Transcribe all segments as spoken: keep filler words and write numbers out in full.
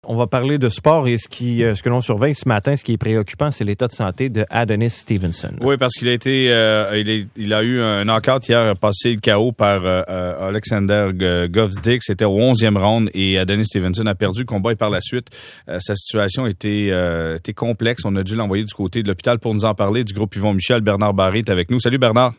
On va parler de sport et ce qui, euh, ce que l'on surveille ce matin, ce qui est préoccupant, c'est l'état de santé de Adonis Stevenson. Oui, parce qu'il a été, euh, il, est, il a eu un knockout hier, passé le K O par euh, Alexander Gvozdyk. C'était au onzième round et Adonis Stevenson a perdu le combat et par la suite, euh, sa situation était, euh, était complexe. On a dû l'envoyer du côté de l'hôpital pour nous en parler. Du groupe Yvon Michel, Bernard Barré est avec nous. Salut Bernard.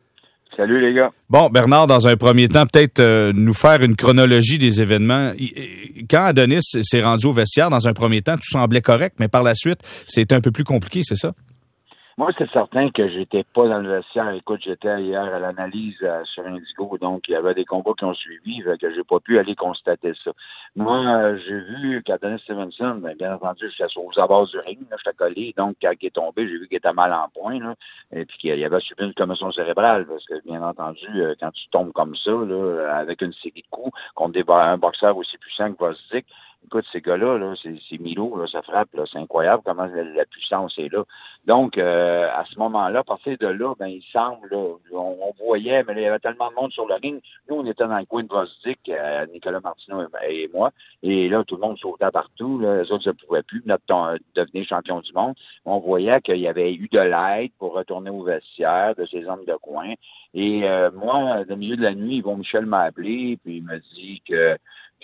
Salut les gars. Bon, Bernard, dans un premier temps, peut-être euh, nous faire une chronologie des événements. Quand Adonis s'est rendu au vestiaire, dans un premier temps, tout semblait correct, mais par la suite, c'était un peu plus compliqué, c'est ça? Moi, c'est certain que j'étais pas dans le vestiaire. Écoute, j'étais hier à l'analyse euh, sur Indigo, donc il y avait des combats qui ont suivi, fait que j'ai pas pu aller constater ça. Moi, euh, j'ai vu qu'Adonis Stevenson, ben, bien entendu, j'étais aux abords du ring, là, j'étais collé, donc quand il est tombé, j'ai vu qu'il était mal en point, là, et puis qu'il avait subi une commotion cérébrale, parce que bien entendu, euh, quand tu tombes comme ça, là, avec une série de coups contre des, un boxeur aussi puissant que Gvozdyk, écoute, ces gars-là, là, c'est, c'est Milo, là, ça frappe, là, c'est incroyable comment la, la puissance est là. Donc, euh, à ce moment-là, à partir de là, ben, il semble, là, on, on voyait, mais là, il y avait tellement de monde sur le ring. Nous, on était dans le coin de Gvozdyk, euh, Nicolas Martineau et, et moi, et là, tout le monde sautait partout, là, les autres ne pouvaient plus notre, ton, devenir champion du monde. On voyait qu'il y avait eu de l'aide pour retourner au vestiaire de ces hommes de coin. Et euh, moi, au milieu de la nuit, Yvon Michel m'a appelé, puis il m'a dit que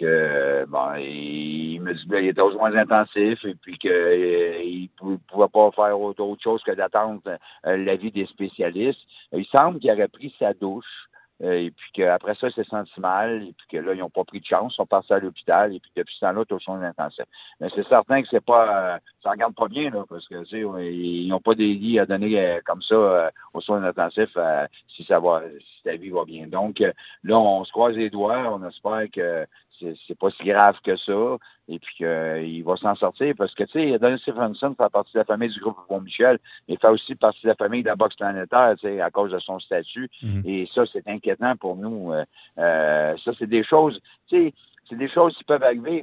que bon, il me dit qu'il était aux soins intensifs et puis qu'il euh, ne pouvait pas faire autre, autre chose que d'attendre euh, l'avis des spécialistes. Il semble qu'il aurait pris sa douche euh, et puis qu'après ça, il s'est senti mal et puis que là, ils n'ont pas pris de chance, ils sont passés à l'hôpital et puis depuis ce temps-là, ils sont aux soins intensifs. Mais c'est certain que c'est pas, euh, ça regarde pas bien là, parce que tu sais, ils n'ont pas des lits à donner euh, comme ça euh, aux soins intensifs euh, si ça va, si ta vie va bien. Donc euh, là, on se croise les doigts, on espère que C'est, c'est pas si grave que ça, et puis qu'il euh, va s'en sortir, parce que, tu sais, Adonis Stevenson fait partie de la famille du groupe Yvon Michel, mais il fait aussi partie de la famille de la boxe planétaire, tu sais, à cause de son statut, mm-hmm. Et ça, c'est inquiétant pour nous. Euh, euh, ça, c'est des choses, tu sais, c'est des choses qui peuvent arriver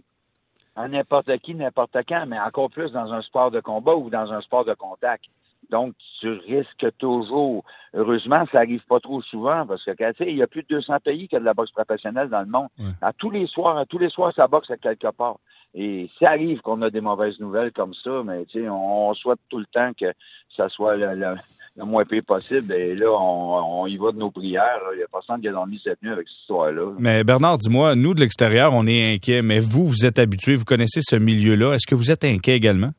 à n'importe qui, n'importe quand, mais encore plus dans un sport de combat ou dans un sport de contact. Donc, tu risques toujours. Heureusement, ça arrive pas trop souvent parce que, tu sais, il y a plus de deux cents pays qui ont de la boxe professionnelle dans le monde. Ouais. À tous les soirs, à tous les soirs, ça boxe à quelque part. Et ça arrive qu'on a des mauvaises nouvelles comme ça, mais tu sais, on, on souhaite tout le temps que ça soit le, le, le moins pire possible. Et là, on, on y va de nos prières. Il n'y a personne qui a dormi cette nuit avec cette histoire-là. Mais Bernard, dis-moi, nous, de l'extérieur, on est inquiets, mais vous, vous êtes habitué, vous connaissez ce milieu-là. Est-ce que vous êtes inquiet également?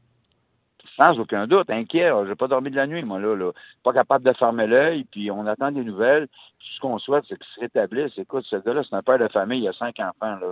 Sans aucun doute, inquiet. J'ai pas dormi de la nuit, moi, là, là. Pas capable de fermer l'œil, puis on attend des nouvelles. Tout ce qu'on souhaite, c'est qu'il se rétablisse. Écoute, ce gars-là, c'est un père de famille, il a cinq enfants, là.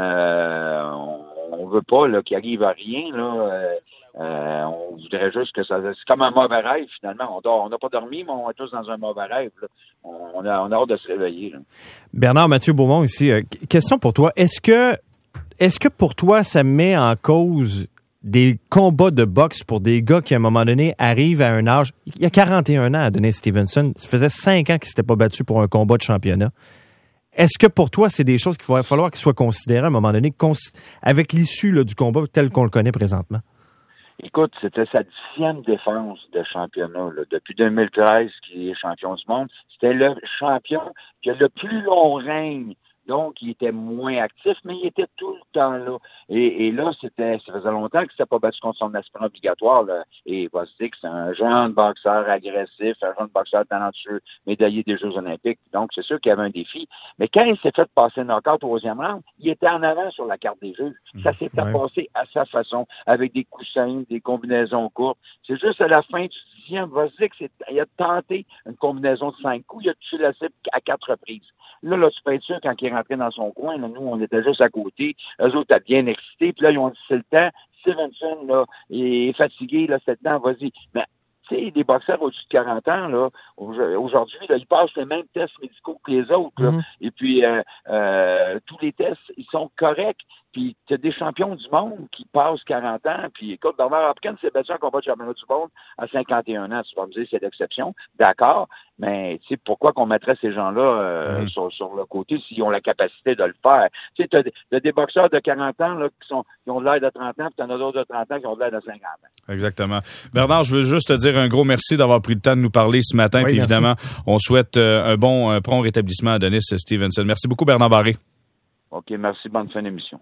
Euh, on, on veut pas, là, qu'il arrive à rien, là. Euh, euh, on voudrait juste que ça... C'est comme un mauvais rêve, finalement. On dort, on n'a pas dormi, mais on est tous dans un mauvais rêve, là. On a, on a hâte de se réveiller, là. Bernard Mathieu Beaumont, ici. Euh, question pour toi. Est-ce que, est-ce que pour toi, ça met en cause des combats de boxe pour des gars qui, à un moment donné, arrivent à un âge... Il y a quarante et un ans, Adonis Stevenson. Ça faisait cinq ans qu'il ne s'était pas battu pour un combat de championnat. Est-ce que pour toi, c'est des choses qu'il va falloir qu'ils soient considérées à un moment donné, cons- avec l'issue là, du combat tel qu'on le connaît présentement? Écoute, c'était sa dixième défense de championnat. Là. Depuis deux mille treize, qu'il est champion du monde, c'était le champion qui a le plus long règne. Donc, il était moins actif, mais il était tout le temps là. Et, et là, c'était, ça faisait longtemps qu'il ne s'était pas battu contre son aspirant obligatoire. Là. Et Gvozdyk, c'est un jeune boxeur agressif, un jeune boxeur talentueux, médaillé des Jeux olympiques. Donc, c'est sûr qu'il y avait un défi. Mais quand il s'est fait passer knock-out au troisième round, il était en avant sur la carte des jeux. Ça s'est ouais. passé à sa façon, avec des coussins, des combinaisons courtes. C'est juste à la fin du dixième, Gvozdyk, il a tenté une combinaison de cinq coups, il a tué la cible à quatre reprises. Là, là, tu peux être sûr, quand il est rentré dans son coin, là, nous, on était juste à côté. Eux autres étaient bien excités. Puis là, ils ont dit, c'est le temps. Stevenson, là, est fatigué, là, c'est le temps, vas-y. Mais, tu sais, des boxeurs au-dessus de quarante ans, là, aujourd'hui, là, ils passent les mêmes tests médicaux que les autres, là. Mm-hmm. Et puis, euh, euh, tous les tests, ils sont corrects. Puis, tu as des champions du monde qui passent quarante ans. Puis, écoute, Bernard Hopkins s'est battu en combat de championnat du monde à cinquante et un ans. Tu vas me dire, c'est l'exception. D'accord. Mais, tu sais, pourquoi qu'on mettrait ces gens-là euh, mmh. sur, sur le côté s'ils ont la capacité de le faire? Tu sais, tu as des boxeurs de quarante ans là, qui, sont, qui ont de l'air de trente ans, puis tu en as d'autres de trente ans qui ont de l'air de cinquante ans. Exactement. Bernard, je veux juste te dire un gros merci d'avoir pris le temps de nous parler ce matin. Oui, puis évidemment, on souhaite euh, un bon, un prompt rétablissement à Adonis Stevenson. Merci beaucoup, Bernard Barré. OK, merci. Bonne fin d'émission.